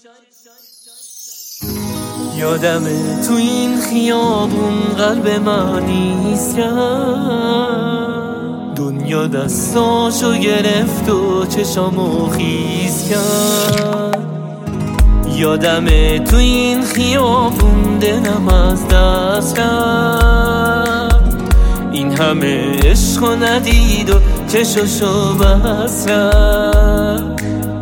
یادمه تو این خیابون قلب من نیست کرد، دنیا دستاشو گرفت و چشامو خیز کرد. یادمه تو این خیابون دلم از دست کرد، این همه عشقو ندید و چشاشو بس کرد.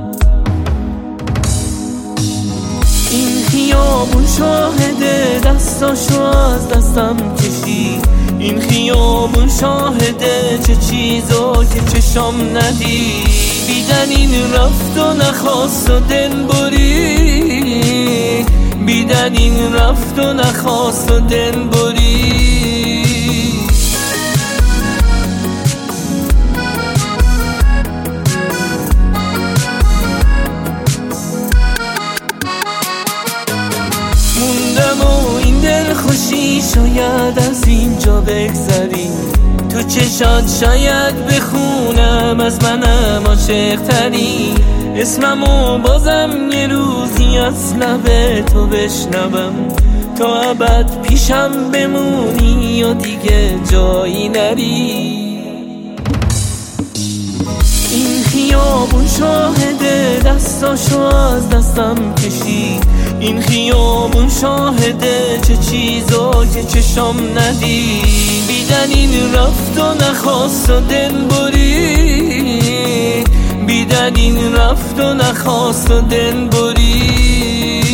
این خیابون شاهده دستاشو از دستم کشید، این خیابون شاهده چه چیزا که چشام ندید. بیدنین رفت و نخواست و دل برید، بیدنین رفت و نخواست و دل برید. موندم و این دل خوشی شاید از اینجا بگذری، تو چشات شاید بخونم از منم عاشق تری. اسممو بازم یه روزی از لب تو بشنوم، تا ابد پیشم بمونی و دیگه جایی نری. این خیابون شاهده دستاشو از دستم کشید، این خیابون شاهده چه چیزا که چشام ندید. بیدنین رفت و نخواست و دل برید، بیدنین رفت و نخواست و دل برید.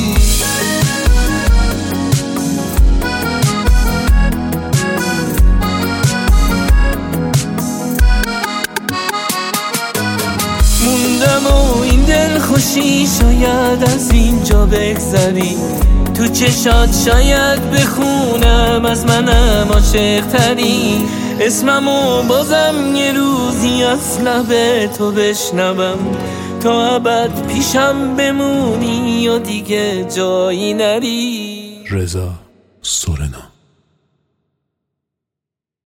موندم و این دل خوشی شاید از اینجا بگذری، تو چشات شاید بخونم از منم عاشق تری. اسممو بازم یه روزی از لب تو بشنوم، تا ابد پیشم بمونی و دیگه جایی نری. رضا سورنا.